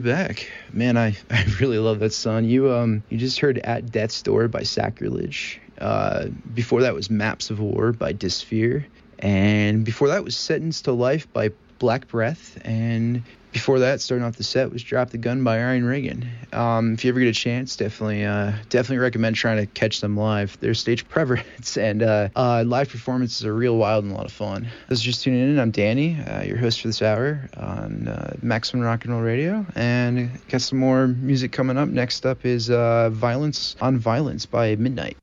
back. Man, I really love that song. You just heard At Death's Door by Sacrilege. Before that was Maps of War by Dysphere. And before that was Sentenced to Life by Black Breath. And before that, starting off the set, was Drop the Gun by Iron Reagan. If you ever get a chance, definitely recommend trying to catch them live. Their stage preference and live performances are real wild and a lot of fun. Those are just tuning in. I'm Danny, your host for this hour on Maximum Rock and Roll Radio, and got some more music coming up. Next up is Violence on Violence by Midnight.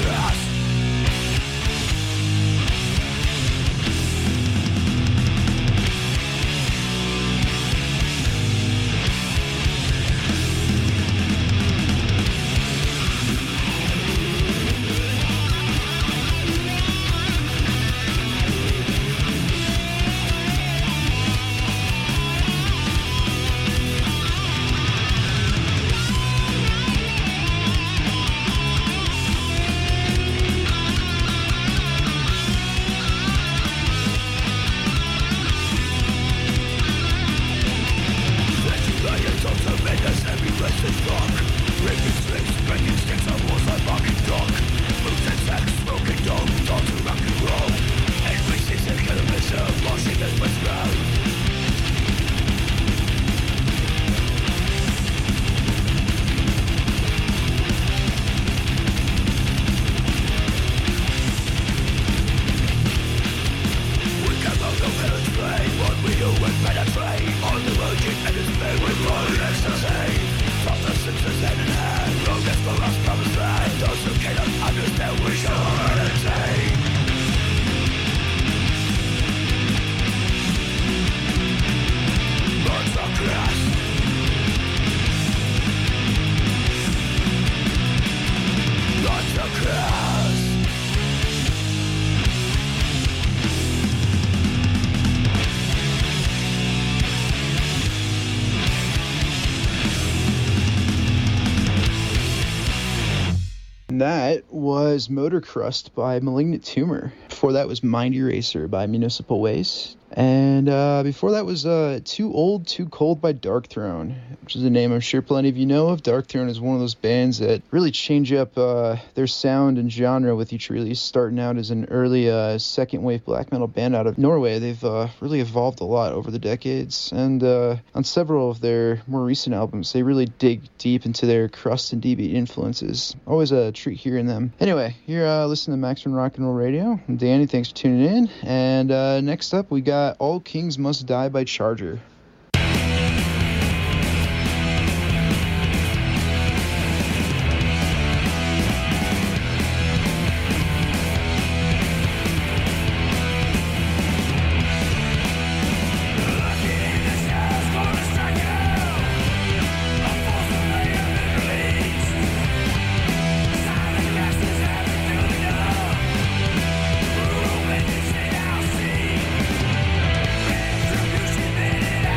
That was Motor Crust by Malignant Tumor. Before that was Mind Eraser by Municipal Waste. And before that was Too Old, Too Cold by Darkthrone, which is a name I'm sure plenty of you know of. Darkthrone is one of those bands that really change up their sound and genre with each release, starting out as an early second-wave black metal band out of Norway. They've really evolved a lot over the decades, and on several of their more recent albums, they really dig deep into their crust and D-beat influences. Always a treat hearing them. Anyway, you're listening to Maximum Rock and Roll Radio. I'm Danny, thanks for tuning in. And next up, we got All Kings Must Die by Charger. Distribution minute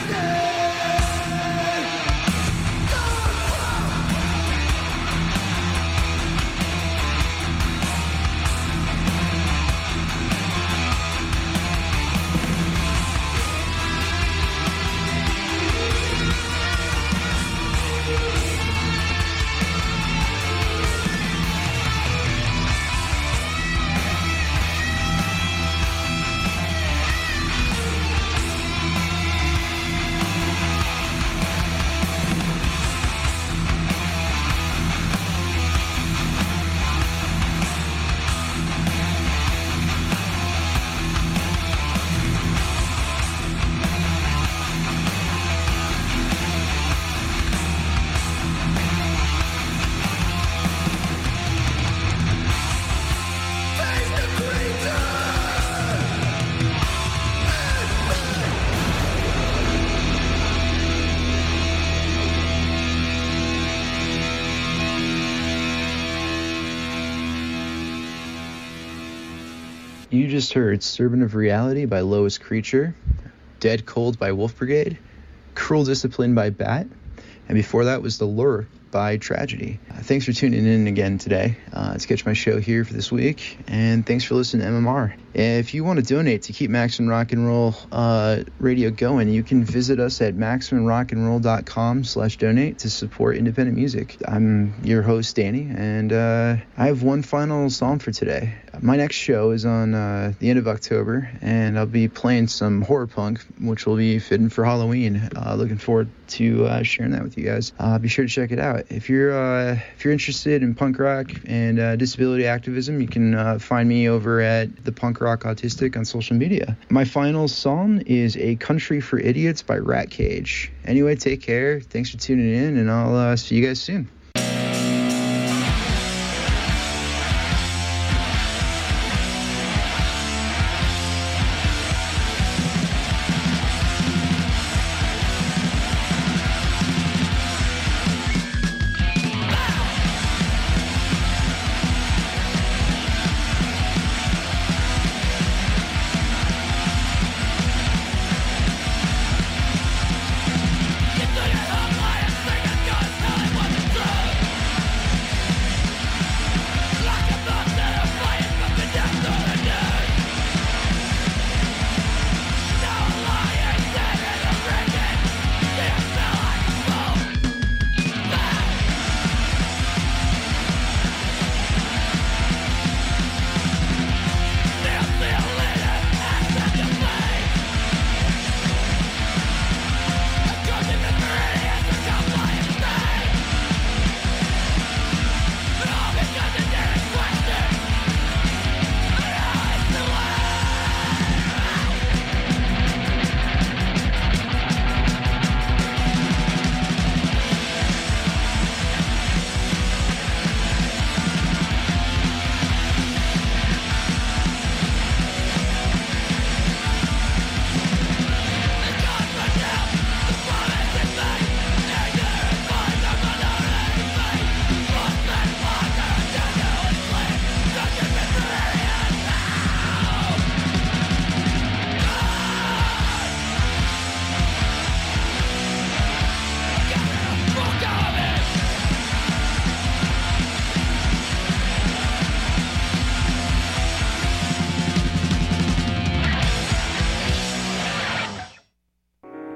You just heard Servant of Reality by Lowest Creature, Dead Cold by Wolf Brigade, Cruel Discipline by Bat, and before that was The Lure by Tragedy. Thanks for tuning in again today to catch my show here for this week, and thanks for listening to MMR. If you want to donate to keep Maximum Rock and Roll radio going, you can visit us at MaximumRockandRoll.com/donate to support independent music. I'm your host, Danny, and I have one final song for today. My next show is on the end of October, and I'll be playing some horror punk, which will be fitting for Halloween. Looking forward to sharing that with you guys. Be sure to check it out. If you're interested in punk rock and disability activism, you can find me over at the Punk Rock Autistic on social media. My final song is A Country for Idiots by Rat Cage. Anyway, take care. Thanks for tuning in, and I'll see you guys soon.